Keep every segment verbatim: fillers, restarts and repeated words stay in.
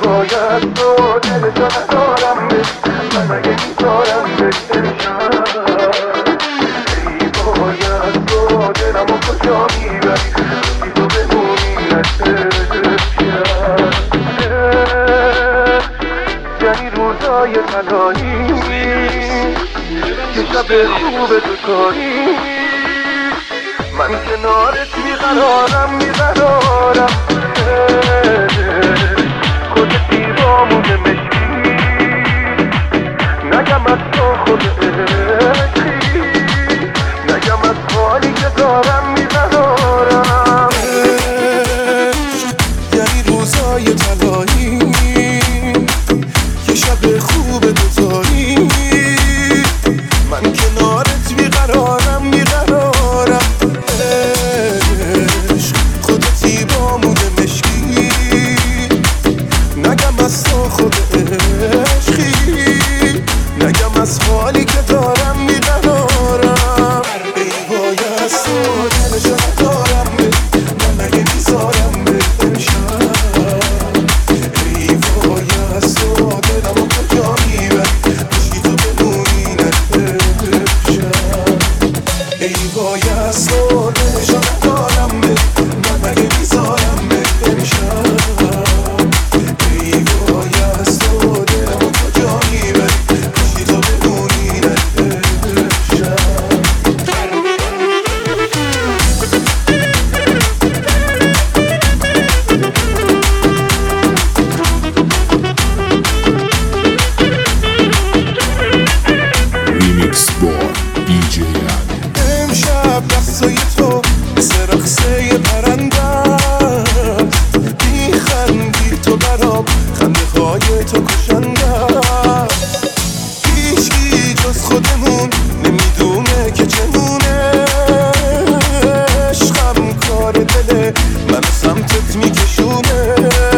باید تو دلشو ندارم به من مگه میذارم به امشب ای باید تو دلمو کجا میبری بی تو بمونی امشب یعنی روزای تنهایی یه شب خوب دوتایی من کنارت بیقرارم بیقرارم خودتی بامونه مشکی نگم از تو خود عشقی نگم از حالی که دارم بیقرارم یعنی روزای تلایی یه شب خوب دوتایی من کنارت بیقرارم بیقرارم خودتی بامونه مشکی نگم از تو خود عشقی نگم از حالی که دارم بیقرارم ای وای از تو دلشو ندارم من مگه میذارم به امشب ای وای از تو دلمو کجا میبری بشی تو بمونی امشب ای وای از تو دلشو ندارم من مگه میذارم به امشب ای وای از تو دلمو کجا میبری بشی تو بمونی امشب ریمیکس با دی جی علی. امشب دستای تو مثل رقصه پرنده است میخندی تو برام خنده های تو کشنده است هیچکی جز خودمون نمیدونه که چمونه عشقم کار دله منو سمتت میکشونه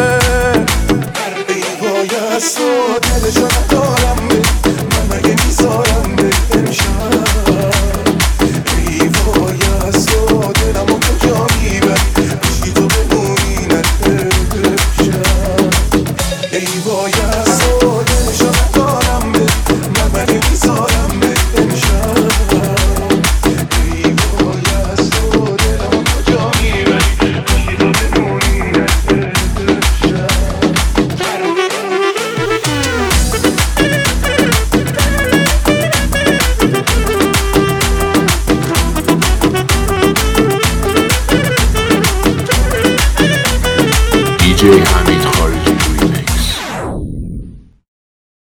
ای وای از تو دلشو ندارم من مگه میذارم به امشب ای وای از تو دلمو کجا میبری بشی تو بمونی امشب ای وای